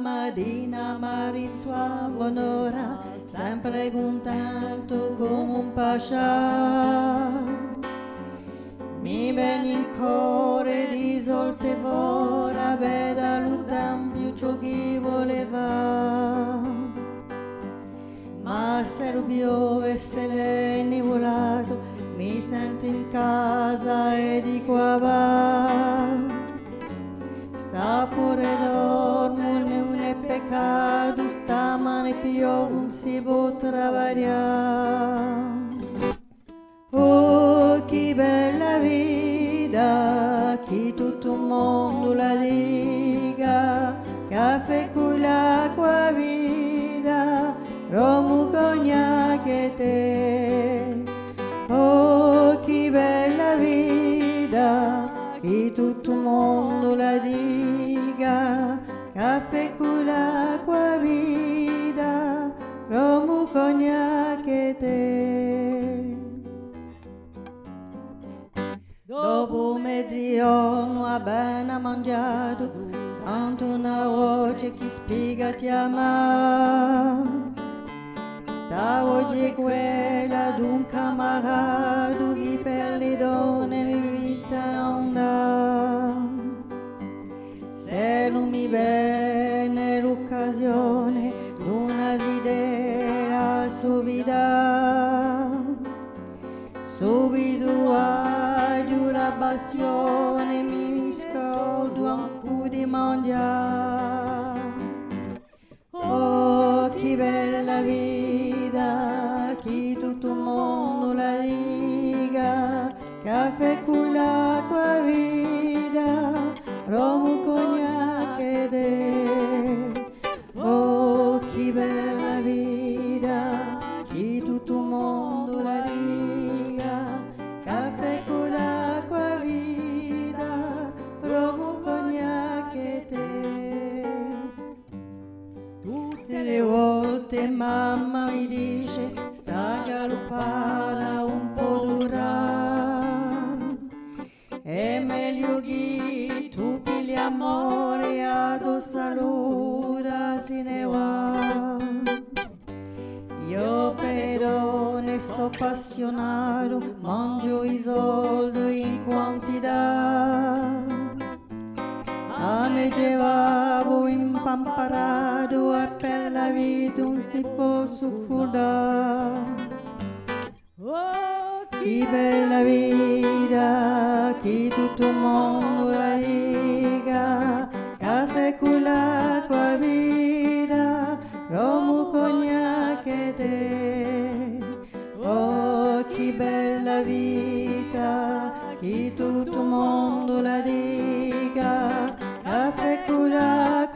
mattina mare sua buon'ora, sempre contento come un pascià. Mi viene in cuore di solte fora, veda l'utam ciò che voleva. Ma se lo piove, se l'è nuvolato, mi sento in casa e di qua va. Sta pure dormo, non è peccato, stamane piove, non si può travagliare. Oh, che bella vita, che tutto il mondo la dica, caffè con l'acqua vita, romo cognac e te. Oh, che bella vita, che tutto il mondo la dica, caffè con l'acqua vita, romo cognac e te. Dopo mezzogiorno appena mangiato, sento una voce che spiega ti ama. Sta voce è quella d'un camarato che per le donne mi vita non dà. Se non mi viene l'occasione d'una sidera subito aggiù la passione mi scaldo ancora di mangiare. Oh, che bella vita, che tutto il mondo la dica, caffè con l'acqua vita, romo cognac e te. Oh, che bella vita, che tutto il mondo la dica, caffè con l'acqua vita, romo cognac e te. Tutte le volte mamma mi dice sta galoppare un po' dura, è meglio che tu pigli amore addosso all'ora se ne va. Io però ne so appassionato, mangio i soldi in quantità. A me llevavo impamparato e per la vita un tipo succordare. Oh, che bella vita, che tutto il mondo la dica, caffè con l'acqua vita, romo cognac e te. Oh, che bella vita, che tutto il mondo la dica, caffè con l'acqua